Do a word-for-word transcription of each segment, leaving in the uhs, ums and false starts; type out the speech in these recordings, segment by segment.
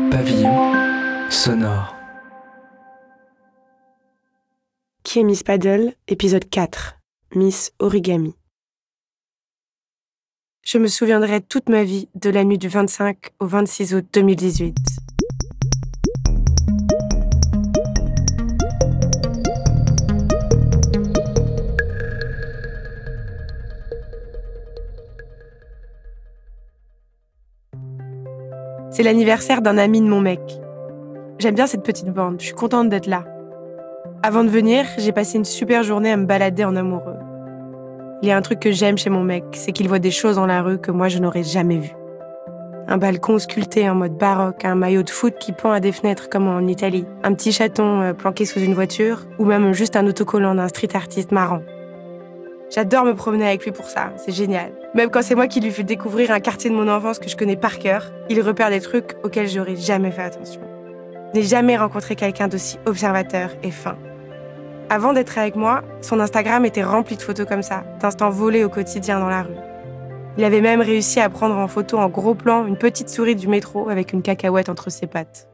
Pavillon sonore. Qui est Miss Paddle, épisode quatre. Miss Origami. Je me souviendrai toute ma vie de la nuit du vingt-cinq au vingt-six août deux mille dix-huit. C'est l'anniversaire d'un ami de mon mec. J'aime bien cette petite bande, je suis contente d'être là. Avant de venir, j'ai passé une super journée à me balader en amoureux. Il y a un truc que j'aime chez mon mec, c'est qu'il voit des choses dans la rue que moi je n'aurais jamais vues. Un balcon sculpté en mode baroque, un maillot de foot qui pend à des fenêtres comme en Italie, un petit chaton planqué sous une voiture, ou même juste un autocollant d'un street artiste marrant. J'adore me promener avec lui pour ça, c'est génial. Même quand c'est moi qui lui fais découvrir un quartier de mon enfance que je connais par cœur, il repère des trucs auxquels j'aurais jamais fait attention. Je n'ai jamais rencontré quelqu'un d'aussi observateur et fin. Avant d'être avec moi, son Instagram était rempli de photos comme ça, d'instants volés au quotidien dans la rue. Il avait même réussi à prendre en photo en gros plan une petite souris du métro avec une cacahuète entre ses pattes.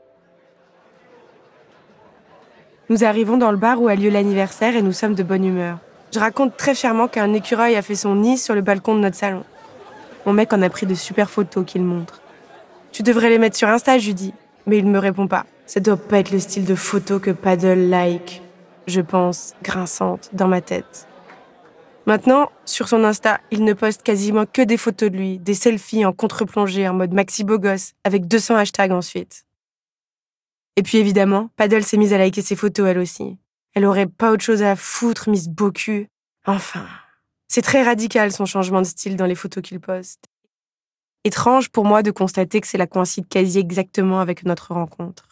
Nous arrivons dans le bar où a lieu l'anniversaire et nous sommes de bonne humeur. Je raconte très fièrement qu'un écureuil a fait son nid sur le balcon de notre salon. Mon mec en a pris de super photos qu'il montre. « Tu devrais les mettre sur Insta », je lui dis. Mais il ne me répond pas. Ça doit pas être le style de photo que Paddle like, je pense, grinçante, dans ma tête. Maintenant, sur son Insta, il ne poste quasiment que des photos de lui, des selfies en contre-plongée en mode maxi beau gosse, avec deux cents hashtags ensuite. Et puis évidemment, Paddle s'est mise à liker ses photos elle aussi. Elle aurait pas autre chose à foutre, Miss Beau cul. Enfin, c'est très radical son changement de style dans les photos qu'il poste. Étrange pour moi de constater que cela coïncide quasi exactement avec notre rencontre.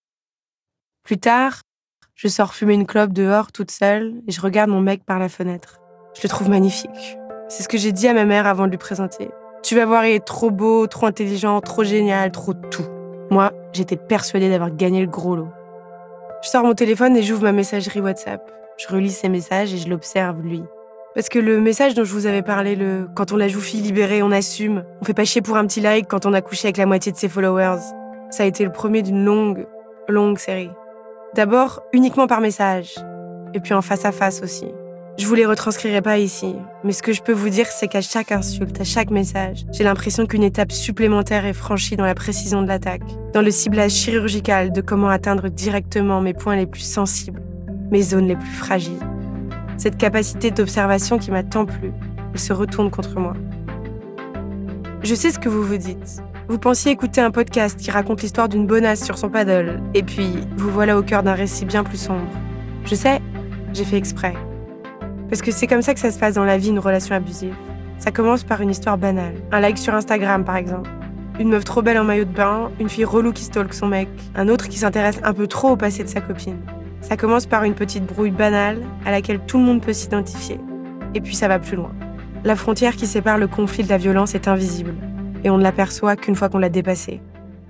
Plus tard, je sors fumer une clope dehors toute seule et je regarde mon mec par la fenêtre. Je le trouve magnifique. C'est ce que j'ai dit à ma mère avant de lui présenter. Tu vas voir, il est trop beau, trop intelligent, trop génial, trop tout. Moi, j'étais persuadée d'avoir gagné le gros lot. Je sors mon téléphone et j'ouvre ma messagerie WhatsApp. Je relis ses messages et je l'observe, lui. Parce que le message dont je vous avais parlé, le « quand on la joue fille libérée, on assume, on fait pas chier pour un petit like quand on a couché avec la moitié de ses followers », ça a été le premier d'une longue, longue série. D'abord, uniquement par message, et puis en face à face aussi. Je vous les retranscrirai pas ici, mais ce que je peux vous dire, c'est qu'à chaque insulte, à chaque message, j'ai l'impression qu'une étape supplémentaire est franchie dans la précision de l'attaque, dans le ciblage chirurgical de comment atteindre directement mes points les plus sensibles, mes zones les plus fragiles. Cette capacité d'observation qui m'a tant plu, elle se retourne contre moi. Je sais ce que vous vous dites. Vous pensiez écouter un podcast qui raconte l'histoire d'une bonasse sur son paddle, et puis vous voilà au cœur d'un récit bien plus sombre. Je sais, j'ai fait exprès. Parce que c'est comme ça que ça se passe dans la vie, une relation abusive. Ça commence par une histoire banale. Un like sur Instagram, par exemple. Une meuf trop belle en maillot de bain, une fille relou qui stalk son mec, un autre qui s'intéresse un peu trop au passé de sa copine. Ça commence par une petite brouille banale à laquelle tout le monde peut s'identifier. Et puis ça va plus loin. La frontière qui sépare le conflit de la violence est invisible. Et on ne l'aperçoit qu'une fois qu'on l'a dépassée.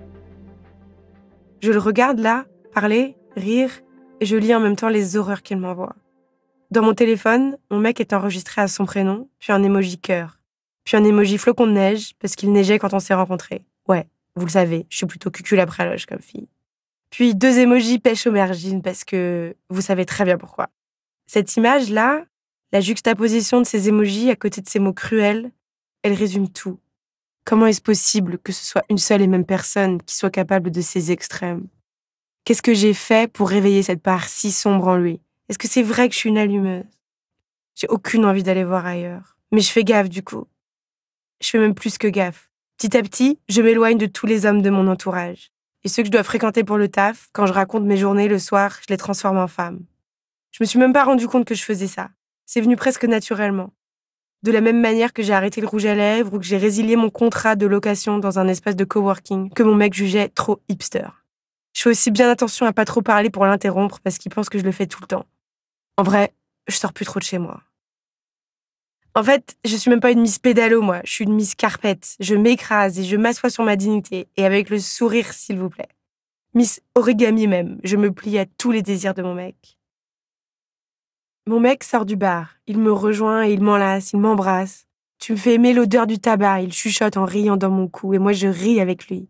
Je le regarde là, parler, rire, et je lis en même temps les horreurs qu'il m'envoie. Dans mon téléphone, mon mec est enregistré à son prénom, puis un emoji cœur, puis un emoji flocon de neige, parce qu'il neigeait quand on s'est rencontrés. Ouais, vous le savez, je suis plutôt cucul après la loge comme fille. Puis deux emojis pêche aubergine, parce que vous savez très bien pourquoi. Cette image-là, la juxtaposition de ces emojis à côté de ces mots cruels, elle résume tout. Comment est-ce possible que ce soit une seule et même personne qui soit capable de ces extrêmes? Qu'est-ce que j'ai fait pour réveiller cette part si sombre en lui? Est-ce que c'est vrai que je suis une allumeuse? J'ai aucune envie d'aller voir ailleurs. Mais je fais gaffe du coup. Je fais même plus que gaffe. Petit à petit, je m'éloigne de tous les hommes de mon entourage. Et ceux que je dois fréquenter pour le taf, quand je raconte mes journées le soir, je les transforme en femmes. Je me suis même pas rendu compte que je faisais ça. C'est venu presque naturellement. De la même manière que j'ai arrêté le rouge à lèvres ou que j'ai résilié mon contrat de location dans un espace de coworking que mon mec jugeait trop hipster. Je fais aussi bien attention à pas trop parler pour l'interrompre parce qu'il pense que je le fais tout le temps. En vrai, je sors plus trop de chez moi. En fait, je suis même pas une Miss Pédalo, moi. Je suis une Miss Carpette. Je m'écrase et je m'assois sur ma dignité. Et avec le sourire, s'il vous plaît. Miss Origami même. Je me plie à tous les désirs de mon mec. Mon mec sort du bar. Il me rejoint et il m'enlace, il m'embrasse. Tu me fais aimer l'odeur du tabac. Il chuchote en riant dans mon cou et moi je ris avec lui.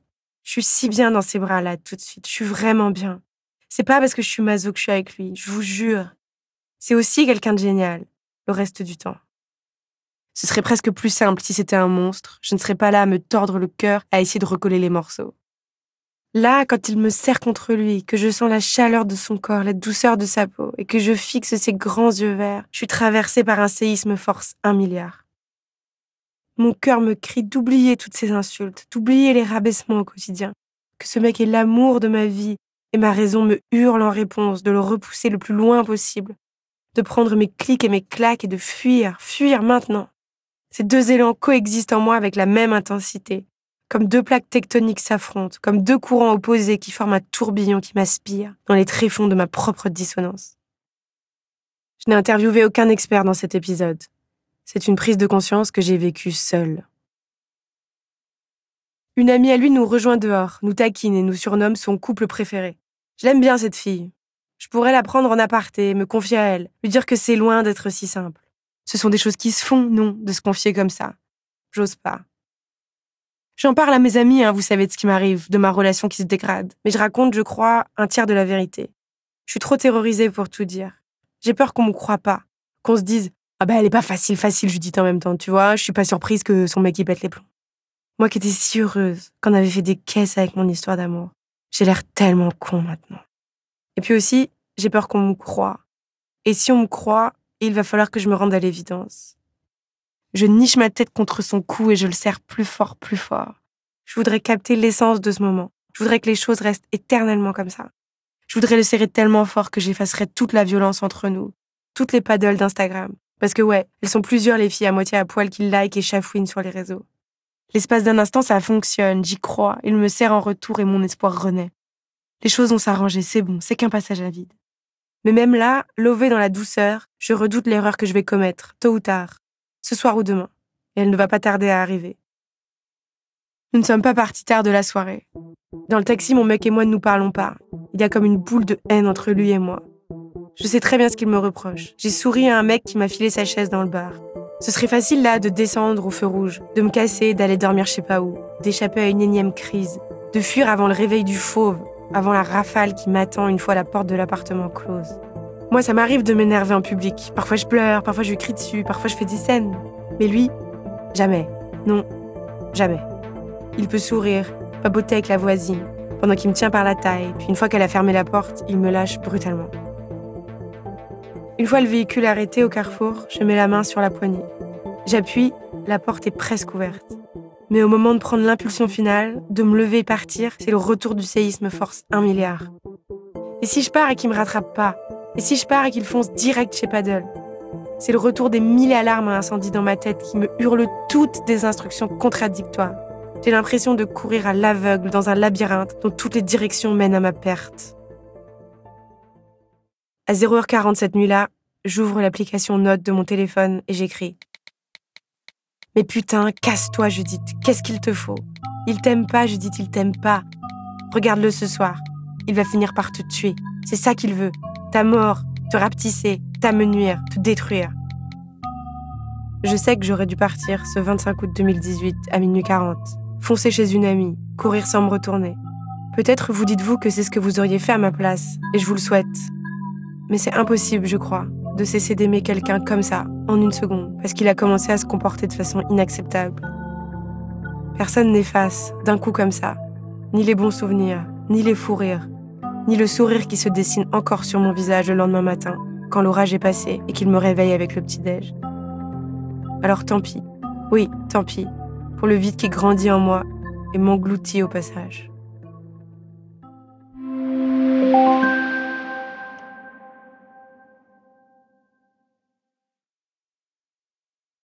Je suis si bien dans ses bras là tout de suite, je suis vraiment bien. C'est pas parce que je suis maso que je suis avec lui, je vous jure. C'est aussi quelqu'un de génial, le reste du temps. Ce serait presque plus simple si c'était un monstre. Je ne serais pas là à me tordre le cœur, à essayer de recoller les morceaux. Là, quand il me serre contre lui, que je sens la chaleur de son corps, la douceur de sa peau, et que je fixe ses grands yeux verts, je suis traversée par un séisme force un milliard. Mon cœur me crie d'oublier toutes ces insultes, d'oublier les rabaissements au quotidien, que ce mec est l'amour de ma vie, et ma raison me hurle en réponse de le repousser le plus loin possible, de prendre mes clics et mes claques et de fuir, fuir maintenant. Ces deux élans coexistent en moi avec la même intensité, comme deux plaques tectoniques s'affrontent, comme deux courants opposés qui forment un tourbillon qui m'aspire dans les tréfonds de ma propre dissonance. Je n'ai interviewé aucun expert dans cet épisode. C'est une prise de conscience que j'ai vécue seule. Une amie à lui nous rejoint dehors, nous taquine et nous surnomme son couple préféré. Je l'aime bien cette fille. Je pourrais la prendre en aparté, me confier à elle, lui dire que c'est loin d'être si simple. Ce sont des choses qui se font, non, de se confier comme ça. J'ose pas. J'en parle à mes amis, hein, vous savez de ce qui m'arrive, de ma relation qui se dégrade. Mais je raconte, je crois, un tiers de la vérité. Je suis trop terrorisée pour tout dire. J'ai peur qu'on me croie pas, qu'on se dise « Ah ben, elle est pas facile, facile, je dis en même temps, tu vois, je suis pas surprise que son mec y pète les plombs. » Moi qui étais si heureuse, qu'on avait fait des caisses avec mon histoire d'amour. J'ai l'air tellement con maintenant. Et puis aussi, j'ai peur qu'on me croie. Et si on me croit, il va falloir que je me rende à l'évidence. Je niche ma tête contre son cou et je le serre plus fort, plus fort. Je voudrais capter l'essence de ce moment. Je voudrais que les choses restent éternellement comme ça. Je voudrais le serrer tellement fort que j'effacerais toute la violence entre nous, toutes les paddles d'Instagram. Parce que ouais, elles sont plusieurs les filles à moitié à poil qui like et chafouinent sur les réseaux. L'espace d'un instant, ça fonctionne, j'y crois, il me serre en retour et mon espoir renaît. Les choses vont s'arranger, c'est bon, c'est qu'un passage à vide. Mais même là, lovée dans la douceur, je redoute l'erreur que je vais commettre, tôt ou tard, ce soir ou demain, et elle ne va pas tarder à arriver. Nous ne sommes pas partis tard de la soirée. Dans le taxi, mon mec et moi ne nous parlons pas. Il y a comme une boule de haine entre lui et moi. Je sais très bien ce qu'il me reproche. J'ai souri à un mec qui m'a filé sa chaise dans le bar. Ce serait facile là de descendre au feu rouge, de me casser, d'aller dormir je sais pas où, d'échapper à une énième crise, de fuir avant le réveil du fauve, avant la rafale qui m'attend une fois la porte de l'appartement close. Moi, ça m'arrive de m'énerver en public. Parfois je pleure, parfois je lui crie dessus, parfois je fais des scènes. Mais lui, jamais. Non, jamais. Il peut sourire, papoter avec la voisine, pendant qu'il me tient par la taille, puis une fois qu'elle a fermé la porte, il me lâche brutalement. Une fois le véhicule arrêté au carrefour, je mets la main sur la poignée. J'appuie, la porte est presque ouverte. Mais au moment de prendre l'impulsion finale, de me lever et partir, c'est le retour du séisme force un milliard. Et si je pars et qu'il me rattrape pas? Et si je pars et qu'il fonce direct chez Paddle? C'est le retour des mille alarmes à incendie dans ma tête qui me hurlent toutes des instructions contradictoires. J'ai l'impression de courir à l'aveugle dans un labyrinthe dont toutes les directions mènent à ma perte. À zéro heure quarante cette nuit-là, j'ouvre l'application Notes de mon téléphone et j'écris. Mais putain, casse-toi, Judith, qu'est-ce qu'il te faut? Il t'aime pas, Judith, il t'aime pas. Regarde-le ce soir. Il va finir par te tuer. C'est ça qu'il veut. Ta mort, te rapetisser, t'amenuire, te détruire. Je sais que j'aurais dû partir ce vingt-cinq août deux mille dix-huit à minuit quarante. Foncer chez une amie, courir sans me retourner. Peut-être vous dites-vous que c'est ce que vous auriez fait à ma place, et je vous le souhaite. Mais c'est impossible, je crois, de cesser d'aimer quelqu'un comme ça, en une seconde, parce qu'il a commencé à se comporter de façon inacceptable. Personne n'efface, d'un coup comme ça, ni les bons souvenirs, ni les fous rires, ni le sourire qui se dessine encore sur mon visage le lendemain matin, quand l'orage est passé et qu'il me réveille avec le petit-déj. Alors tant pis, oui, tant pis, pour le vide qui grandit en moi et m'engloutit au passage.